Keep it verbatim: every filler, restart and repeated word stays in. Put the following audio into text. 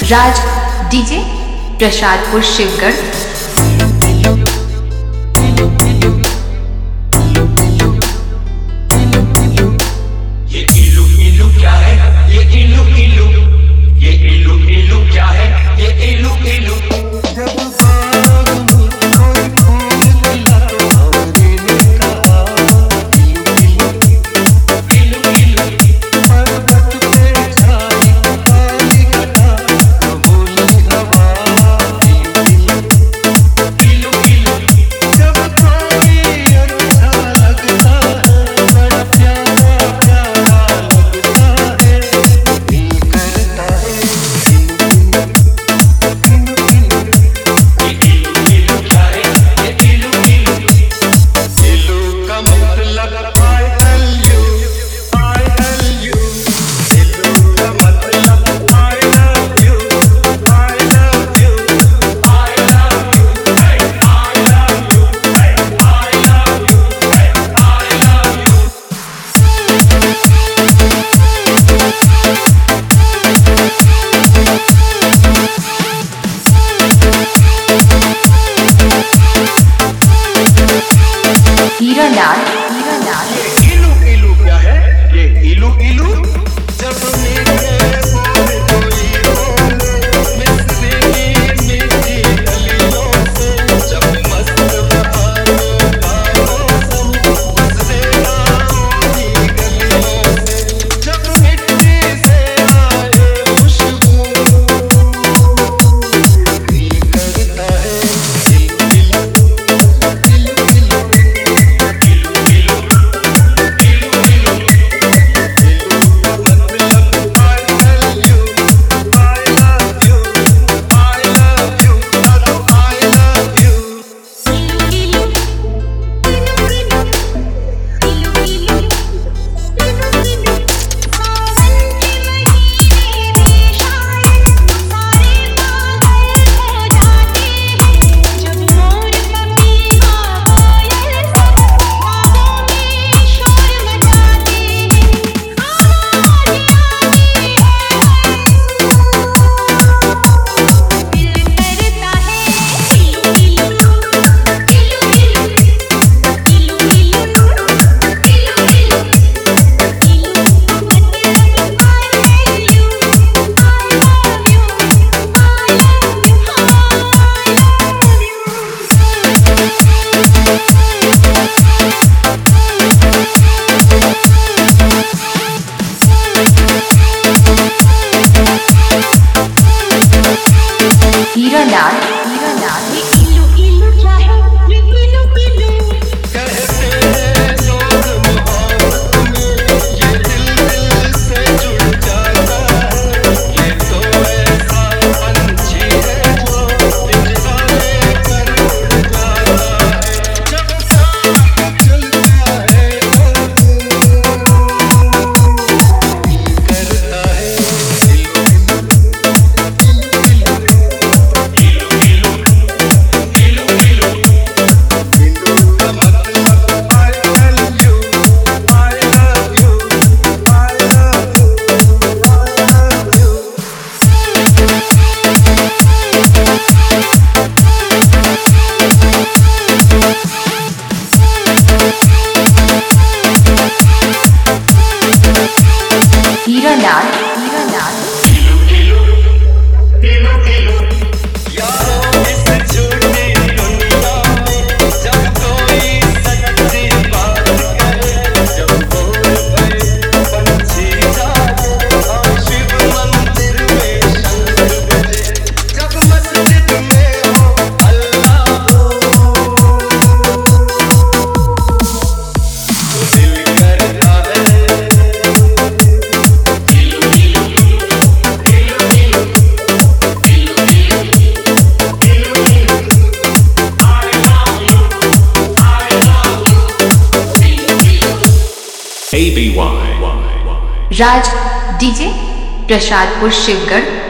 राज DJ Prasadpur Shivgarh. ये इलू इलू क्या है, ये इलू इलू, ये इलू इलू क्या है, ये इलू इलू। हीरा लाल, हीरा लाल। ये इलू इलू क्या है, ये इलू इलू। जब मेरे कोई बोले मिसरी मीठी गलियों से, जब मस्त बहारों का मौसम गुजरे राहों की गलियों से, जब मिट्टी से आए खुशबू दिल करता है इलू हीरा लाल, हीरा लाल। ये इलू इलू क्या है, ये इलू इलू। कहते हैं लोग मोहब्बत में ये दिल दिल से जुड़ जाता है, ये तो ऐसा पंछी है जो पिंजरा लेकर उड़ जाता है, जब साथ चलता है दिल करता है इलू हीरा लाल, हीरा लाल। यारों इस छोटी दुनिया में जब कोई सच्ची बात करे, जब बोल गए पंछी जागे और शिव मंदिर में शंख बजे, जब मस्जिद में हो अल्लाह हो तो दिल करता है राज डीजे प्रसादपुर शिवगढ़।